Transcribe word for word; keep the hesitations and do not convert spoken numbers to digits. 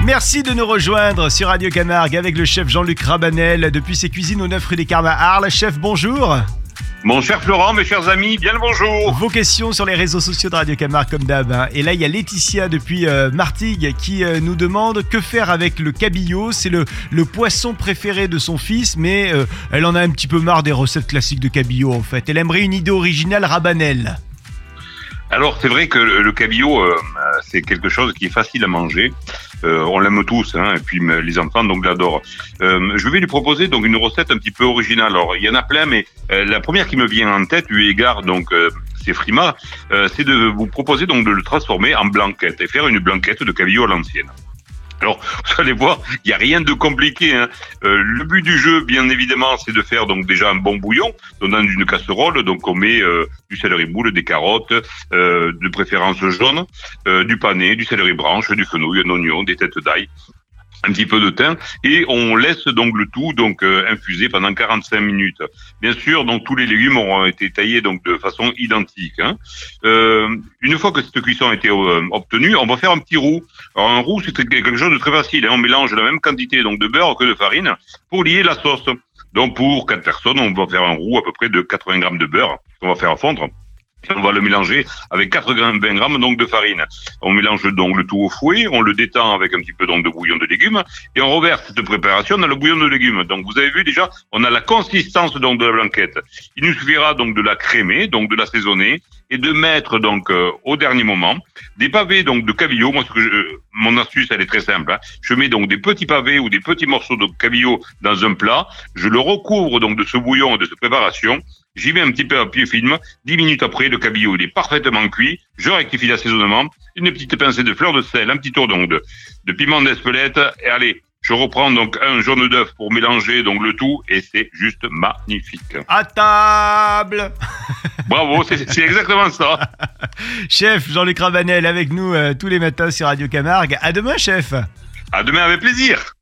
Merci de nous rejoindre sur Radio Camargue avec le chef Jean-Luc Rabanel depuis ses cuisines au neuf rue des Carmes à Arles. Chef, bonjour. Mon cher Florent, mes chers amis, bien le bonjour. Vos questions sur les réseaux sociaux de Radio Camargue comme d'hab. Hein. Et là, il y a Laetitia depuis euh, Martigues qui euh, nous demande que faire avec le cabillaud. C'est le, le poisson préféré de son fils, mais euh, elle en a un petit peu marre des recettes classiques de cabillaud en fait. Elle aimerait une idée originale Rabanel. Alors c'est vrai que le, le cabillaud, euh, c'est quelque chose qui est facile à manger. Euh, on l'aime tous, hein, et puis les enfants donc l'adorent. Euh, je vais lui proposer donc une recette un petit peu originale. Alors il y en a plein, mais euh, la première qui me vient en tête, eu égard donc euh, c'est Frima, euh, c'est de vous proposer donc de le transformer en blanquette et faire une blanquette de cabillaud à l'ancienne. Alors, vous allez voir, il n'y a rien de compliqué. Hein. Euh, le but du jeu, bien évidemment, c'est de faire donc déjà un bon bouillon dans une casserole. Donc, on met euh, du céleri boule, des carottes, euh, de préférence jaune, euh, du panais, du céleri branche, du fenouil, un oignon, des têtes d'ail, un petit peu de thym, et on laisse donc le tout donc euh, infuser pendant quarante-cinq minutes. Bien sûr, donc tous les légumes auront été taillés donc de façon identique. Hein. Euh, une fois que cette cuisson a été euh, obtenue, on va faire un petit roux. Alors un roux, c'est quelque chose de très facile. Hein. On mélange la même quantité donc de beurre que de farine pour lier la sauce. Donc pour quatre personnes, on va faire un roux à peu près de quatre-vingts grammes de beurre qu'on va faire fondre. On va le mélanger avec quatre-vingts grammes donc de farine. On mélange donc le tout au fouet, on le détend avec un petit peu donc de bouillon de légumes et on reverse cette préparation dans le bouillon de légumes. Donc vous avez vu déjà, on a la consistance donc de la blanquette. Il nous suffira donc de la crémer, donc de l'assaisonner et de mettre donc euh, au dernier moment des pavés donc de cabillaud. Moi, ce que je, euh, mon astuce elle est très simple. Hein. Je mets donc des petits pavés ou des petits morceaux de cabillaud dans un plat. Je le recouvre donc de ce bouillon et de cette préparation. J'y mets un petit peu à pied film. Dix minutes après, le cabillaud il est parfaitement cuit. Je rectifie l'assaisonnement. Une petite pincée de fleur de sel, un petit tour donc de, de piment d'Espelette. Et allez, je reprends donc un jaune d'œuf pour mélanger donc le tout et c'est juste magnifique. À table. Bravo, c'est, c'est exactement ça. Chef Jean-Luc Rabanel avec nous euh, tous les matins sur Radio Camargue. À demain, chef. À demain avec plaisir.